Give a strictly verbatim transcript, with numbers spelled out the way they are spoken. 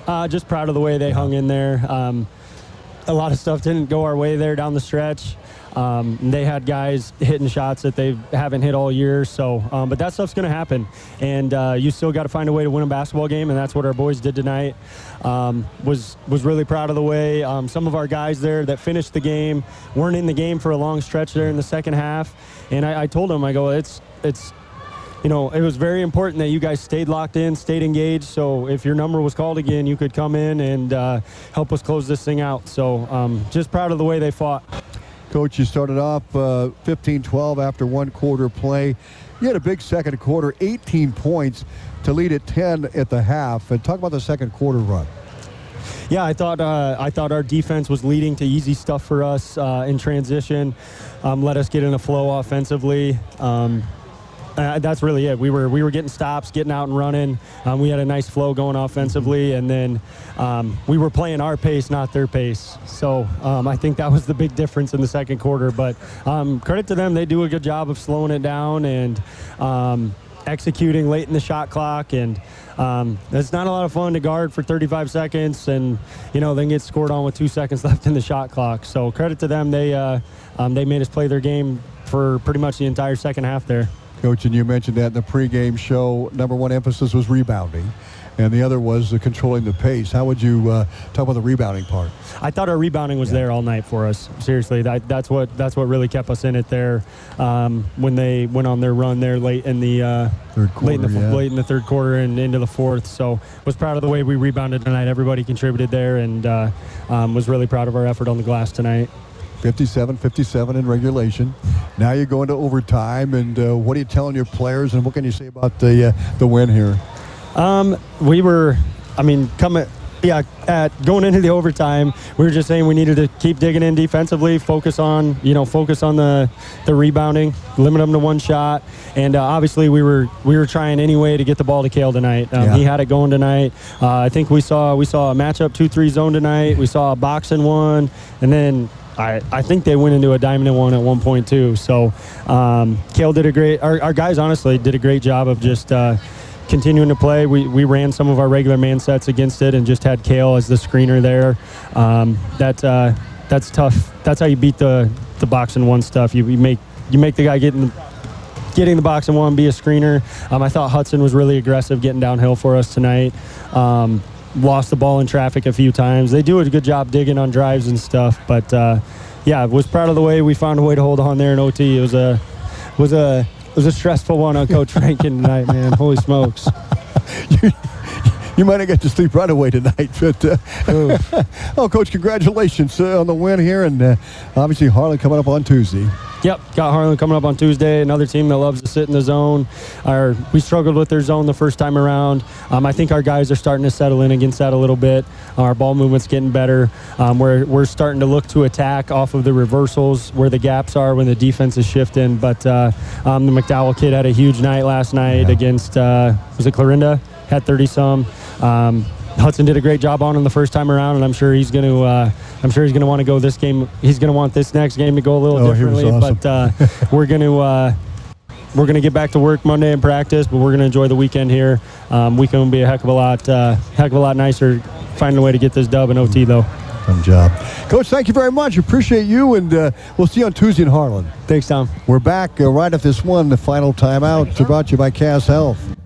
Uh, just proud of the way they hung in there. Um, a lot of stuff didn't go our way there down the stretch. Um, they had guys hitting shots that they haven't hit all year. So, um, but that stuff's going to happen. And uh, you still got to find a way to win a basketball game, and that's what our boys did tonight. Um, was was really proud of the way. Um, some of our guys there that finished the game weren't in the game for a long stretch there in the second half. And I, I told them, I go, it's it's. You know, it was very important that you guys stayed locked in, stayed engaged. So if your number was called again, you could come in and uh, help us close this thing out. So um, just proud of the way they fought. Coach, you started off uh, fifteen twelve after one quarter play. You had a big second quarter, eighteen points to lead at ten at the half. And talk about the second quarter run. Yeah, I thought uh, I thought our defense was leading to easy stuff for us uh, in transition. Um, let us get in a flow offensively. Um, Uh, that's really it. We were we were getting stops, getting out and running. Um, we had a nice flow going offensively, and then um, we were playing our pace, not their pace. So um, I think that was the big difference in the second quarter. But um, credit to them, they do a good job of slowing it down and um, executing late in the shot clock. And um, it's not a lot of fun to guard for thirty-five seconds, and you know then get scored on with two seconds left in the shot clock. So credit to them, they uh, um, they made us play their game for pretty much the entire second half there. Coach, and you mentioned that in the pregame show, number one emphasis was rebounding, and the other was uh, controlling the pace. How would you uh, talk about the rebounding part? I thought our rebounding was yeah. there all night for us. Seriously, that, that's what that's what really kept us in it there um, when they went on their run there late in the uh, third quarter, late in the yeah. late in the third quarter and into the fourth. So was proud of the way we rebounded tonight. Everybody contributed there, and uh, um, was really proud of our effort on the glass tonight. fifty-seven fifty-seven in regulation. Now you go into overtime, and uh, what are you telling your players, and what can you say about the uh, the win here? Um, we were, I mean, coming, yeah, at going into the overtime, we were just saying we needed to keep digging in defensively, focus on, you know, focus on the the rebounding, limit them to one shot, and uh, obviously we were we were trying any way to get the ball to Kale tonight. Um, yeah. He had it going tonight. Uh, I think we saw we saw a matchup two three zone tonight. We saw a boxing one, and then. I, I think they went into a diamond and one at one point too. So um, Kale did a great. Our, our guys honestly did a great job of just uh, continuing to play. We we ran some of our regular man sets against it and just had Kale as the screener there. Um, that uh, that's tough. That's how you beat the the box and one stuff. You, you make you make the guy get in the, getting the box and one, be a screener. Um, I thought Hudson was really aggressive getting downhill for us tonight. Um, lost the ball in traffic a few times. They do a good job digging on drives and stuff, but uh, yeah, was proud of the way we found a way to hold on there in O T. It was a was a it was a stressful one on Coach Rankin tonight, man. Holy smokes! you, you might have got to sleep right away tonight, but uh, oh, Coach, congratulations uh, on the win here, and uh, obviously Harlan coming up on Tuesday. Yep, got Harlan coming up on Tuesday, another team that loves to sit in the zone. Our, we struggled with their zone the first time around. Um, I think our guys are starting to settle in against that a little bit. Our ball movement's getting better. Um, we're, we're starting to look to attack off of the reversals where the gaps are when the defense is shifting. But uh, um, the McDowell kid had a huge night last night yeah. against, uh, was it Clarinda? Had thirty-some. Um, Hudson did a great job on him the first time around, and I'm sure he's going to. Uh, I'm sure he's going to want to go this game. He's going to want this next game to go a little oh, differently. Awesome. But uh, we're going to uh, we're going to get back to work Monday in practice. But we're going to enjoy the weekend here. Um, weekend will be a heck of a lot, uh, heck of a lot nicer. Finding a way to get this dub in O T though. Good job, Coach. Thank you very much. Appreciate you, and uh, we'll see you on Tuesday in Harlan. Thanks, Tom. We're back uh, right at this one, the final timeout. Brought to you by Cass Health.